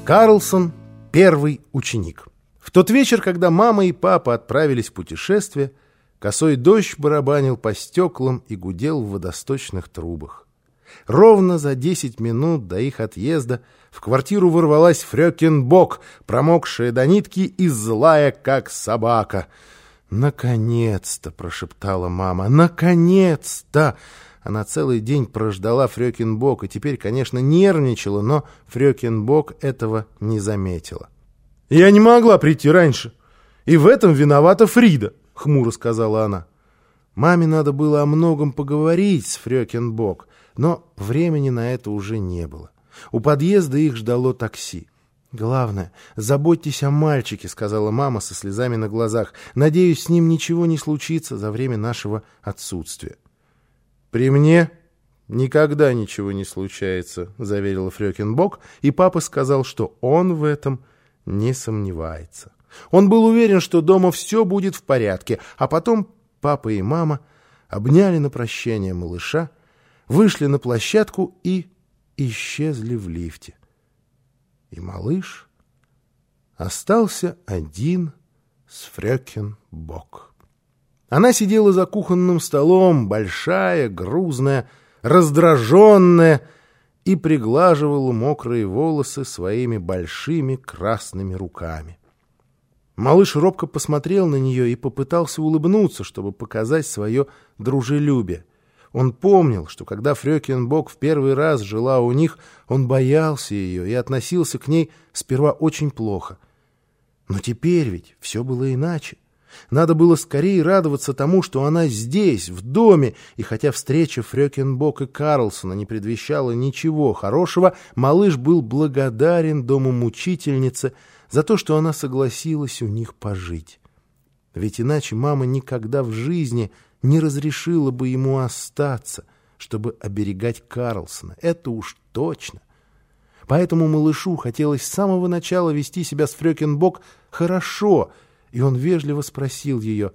Карлсон – первый ученик. В тот вечер, когда мама и папа отправились в путешествие, косой дождь барабанил по стеклам и гудел в водосточных трубах. Ровно за 10 минут до их отъезда в квартиру ворвалась Фрёкин Бок, промокшая до нитки и злая, как собака. «Наконец-то!» — прошептала мама. «Наконец-то!» Она целый день прождала Фрёкин Бок и теперь, конечно, нервничала, но Фрёкин Бок этого не заметила. «Я не могла прийти раньше, и в этом виновата Фрида», — хмуро сказала она. Маме надо было о многом поговорить с Фрёкин Бок, но времени на это уже не было. У подъезда их ждало такси. «Главное, заботьтесь о мальчике», — сказала мама со слезами на глазах. «Надеюсь, с ним ничего не случится за время нашего отсутствия». «При мне никогда ничего не случается», — заверила Фрёкин Бок, и папа сказал, что он в этом не сомневается. Он был уверен, что дома все будет в порядке, а потом папа и мама обняли на прощание малыша, вышли на площадку и исчезли в лифте. И малыш остался один с Фрёкин Бок. Она сидела за кухонным столом, большая, грузная, раздраженная, и приглаживала мокрые волосы своими большими красными руками. Малыш робко посмотрел на нее и попытался улыбнуться, чтобы показать свое дружелюбие. Он помнил, что когда Фрёкин Бок в первый раз жила у них, он боялся ее и относился к ней сперва очень плохо. Но теперь ведь все было иначе. Надо было скорее радоваться тому, что она здесь, в доме, и хотя встреча Фрёкин Бок и Карлсона не предвещала ничего хорошего, малыш был благодарен дому мучительницы за то, что она согласилась у них пожить. Ведь иначе мама никогда в жизни не разрешила бы ему остаться, чтобы оберегать Карлсона. Это уж точно. Поэтому малышу хотелось с самого начала вести себя с Фрёкин Бок хорошо, и он вежливо спросил ее: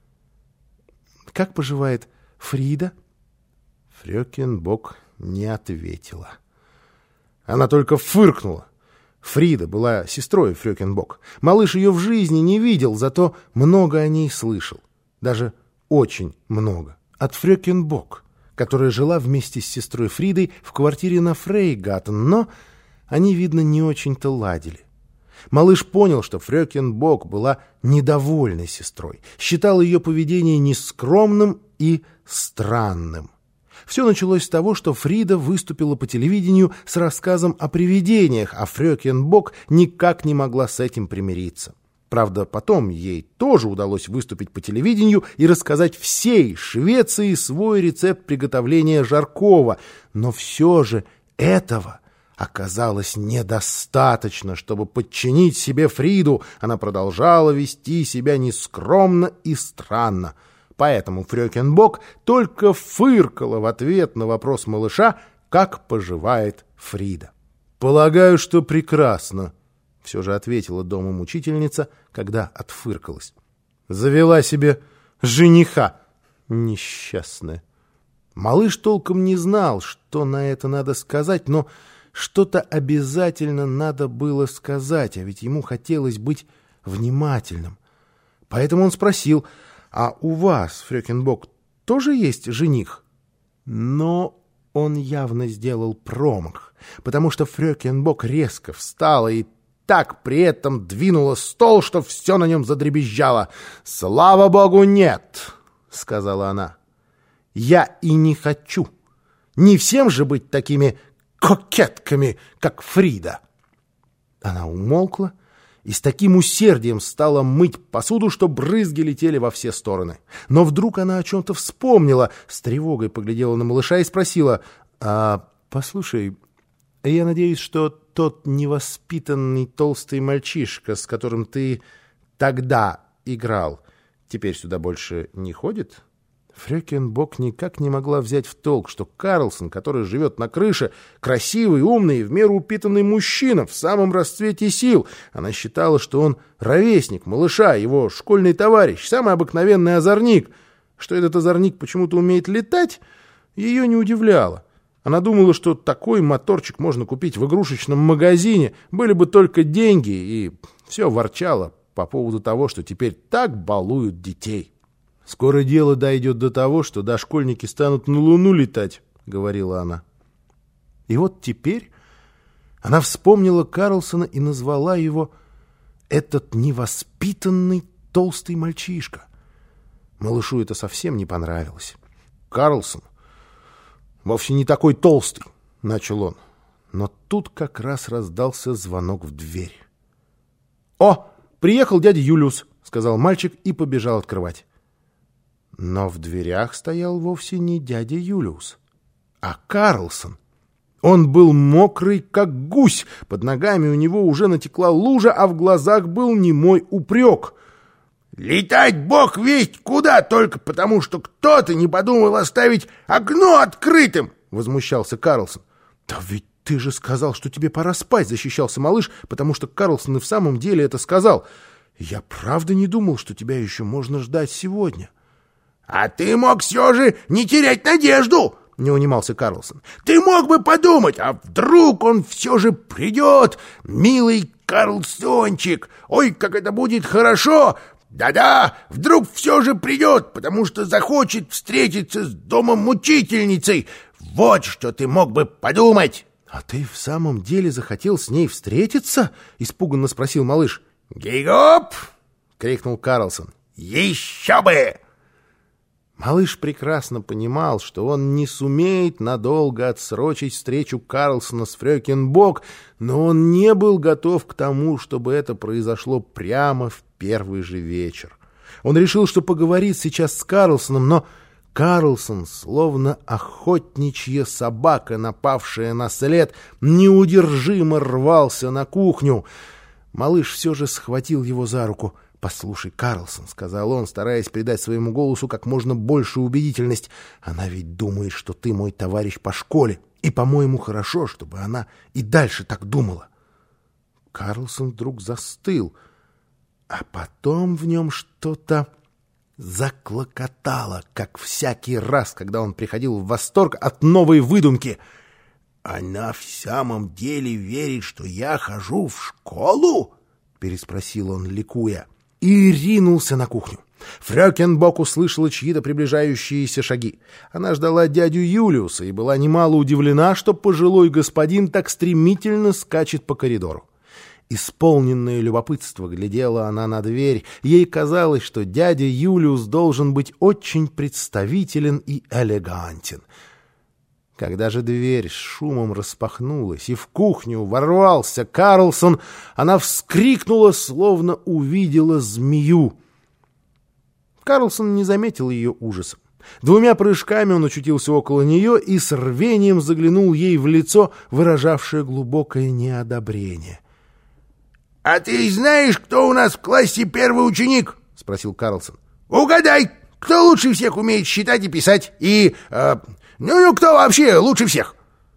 «Как поживает Фрида?» Фрёкин Бок не ответила. Она только фыркнула. Фрида была сестрой Фрёкин Бок. Малыш ее в жизни не видел, зато много о ней слышал. Даже очень много. От Фрёкин Бок, которая жила вместе с сестрой Фридой в квартире на Фрейгаттен, но они, видно, не очень-то ладили. Малыш понял, что Фрёкин Бок была недовольной сестрой, считал ее поведение нескромным и странным. Все началось с того, что Фрида выступила по телевидению с рассказом о привидениях, а Фрёкин Бок никак не могла с этим примириться. Правда, потом ей тоже удалось выступить по телевидению и рассказать всей Швеции свой рецепт приготовления жаркого, но все же этого оказалось недостаточно, чтобы подчинить себе Фриду. Она продолжала вести себя нескромно и странно. Поэтому Фрёкин Бок только фыркала в ответ на вопрос малыша, как поживает Фрида. «Полагаю, что прекрасно», — все же ответила дома мучительница, когда отфыркалась. «Завела себе жениха, несчастная». Малыш толком не знал, что на это надо сказать, но что-то обязательно надо было сказать, а ведь ему хотелось быть внимательным. Поэтому он спросил: «А у вас, Фрёкин Бок, тоже есть жених?» Но он явно сделал промах, потому что Фрёкин Бок резко встала и так при этом двинула стол, что все на нем задребезжало. «Слава богу, нет!» — сказала она. «Я и не хочу. Не всем же быть такими кокетками, как Фрида». Она умолкла и с таким усердием стала мыть посуду, что брызги летели во все стороны. Но вдруг она о чем-то вспомнила, с тревогой поглядела на малыша и спросила: «Послушай, я надеюсь, что тот невоспитанный толстый мальчишка, с которым ты тогда играл, теперь сюда больше не ходит?» Фрёкин Бок никак не могла взять в толк, что Карлсон, который живет на крыше, красивый, умный и в меру упитанный мужчина, в самом расцвете сил. Она считала, что он ровесник малыша, его школьный товарищ, самый обыкновенный озорник. Что этот озорник почему-то умеет летать, ее не удивляло. Она думала, что такой моторчик можно купить в игрушечном магазине, были бы только деньги, и все ворчала по поводу того, что теперь так балуют детей. «Скоро дело дойдет до того, что дошкольники станут на Луну летать», — говорила она. И вот теперь она вспомнила Карлсона и назвала его «этот невоспитанный толстый мальчишка». Малышу это совсем не понравилось. «Карлсон вовсе не такой толстый», — начал он. Но тут как раз раздался звонок в дверь. «О, приехал дядя Юлиус», — сказал мальчик и побежал открывать. Но в дверях стоял вовсе не дядя Юлиус, а Карлсон. Он был мокрый, как гусь, под ногами у него уже натекла лужа, а в глазах был немой упрек. «Летать бог весть куда, только потому, что кто-то не подумал оставить окно открытым!» — возмущался Карлсон. «Да ведь ты же сказал, что тебе пора спать!» — защищался малыш, потому что Карлсон и в самом деле это сказал. «Я правда не думал, что тебя еще можно ждать сегодня». «А ты мог все же не терять надежду!» — не унимался Карлсон. «Ты мог бы подумать, а вдруг он все же придет, милый Карлсончик! Ой, как это будет хорошо! Да-да, вдруг все же придет, потому что захочет встретиться с домом-мучительницей! Вот что ты мог бы подумать!» «А ты в самом деле захотел с ней встретиться?» — испуганно спросил малыш. «Гей-гоп!» — крикнул Карлсон. «Еще бы!» Малыш прекрасно понимал, что он не сумеет надолго отсрочить встречу Карлсона с Фрёкинбок, но он не был готов к тому, чтобы это произошло прямо в первый же вечер. Он решил, что поговорит сейчас с Карлсоном, но Карлсон, словно охотничья собака, напавшая на след, неудержимо рвался на кухню. Малыш все же схватил его за руку. «Послушай, Карлсон», — сказал он, стараясь придать своему голосу как можно большую убедительность, «она ведь думает, что ты мой товарищ по школе, и, по-моему, хорошо, чтобы она и дальше так думала». Карлсон вдруг застыл, а потом в нем что-то заклокотало, как всякий раз, когда он приходил в восторг от новой выдумки. «Она в самом деле верит, что я хожу в школу?» — переспросил он, ликуя. И ринулся на кухню. Фрёкинбок услышала чьи-то приближающиеся шаги. Она ждала дядю Юлиуса и была немало удивлена, что пожилой господин так стремительно скачет по коридору. Исполненное любопытство глядела она на дверь. Ей казалось, что дядя Юлиус должен быть очень представителен и элегантен. Когда же дверь с шумом распахнулась, и в кухню ворвался Карлсон, она вскрикнула, словно увидела змею. Карлсон не заметил ее ужаса. Двумя прыжками он очутился около нее и с рвением заглянул ей в лицо, выражавшее глубокое неодобрение. «А ты знаешь, кто у нас в классе первый ученик?» — спросил Карлсон. «Угадай, кто лучше всех умеет считать и писать? И... Ну, кто вообще лучше всех?»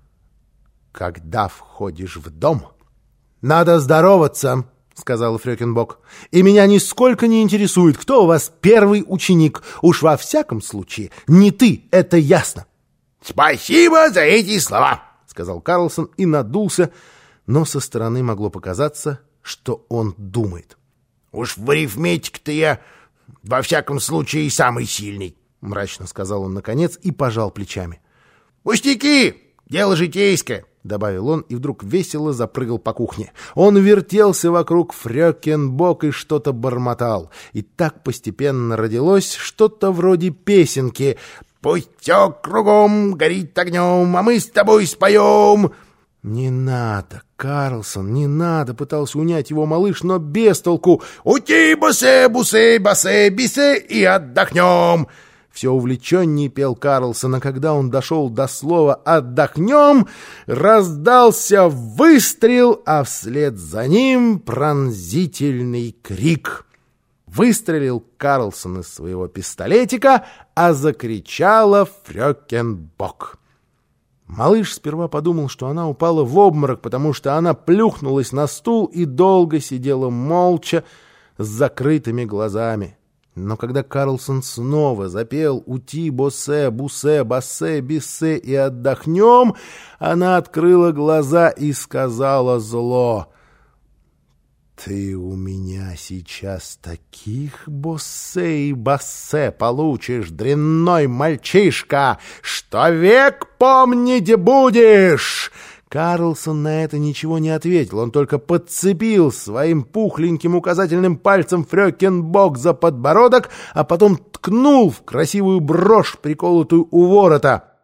«Когда входишь в дом, надо здороваться», — сказала Фрёкинбок. «И меня нисколько не интересует, кто у вас первый ученик. Уж во всяком случае, не ты, это ясно». «Спасибо за эти слова», — сказал Карлсон и надулся, но со стороны могло показаться, что он думает. «Уж в арифметике-то я во всяком случае самый сильный», — мрачно сказал он наконец и пожал плечами. «Пустяки! Дело житейское!» — добавил он и вдруг весело запрыгал по кухне. Он вертелся вокруг Фрёкинбок и что-то бормотал. И так постепенно родилось что-то вроде песенки. «Пусть все кругом горит огнем, а мы с тобой споем!» «Не надо, Карлсон, не надо!» — пытался унять его малыш, но без толку. «Ути, бусе, бусе, басе, бисе и отдохнем!» Все увлеченнее пел Карлсон, а когда он дошел до слова «отдохнем», раздался выстрел, а вслед за ним пронзительный крик. Выстрелил Карлсон из своего пистолетика, а закричала Фрёкинбок. Малыш сперва подумал, что она упала в обморок, потому что она плюхнулась на стул и долго сидела молча с закрытыми глазами. Но когда Карлсон снова запел «Ути, босе, бусе, бассе, биссе» и «Отдохнем», она открыла глаза и сказала зло: «Ты у меня сейчас таких боссе и бассе получишь, дрянной мальчишка, что век помнить будешь!» Карлсон на это ничего не ответил, он только подцепил своим пухленьким указательным пальцем Фрёкинбок за подбородок, а потом ткнул в красивую брошь, приколотую у ворота.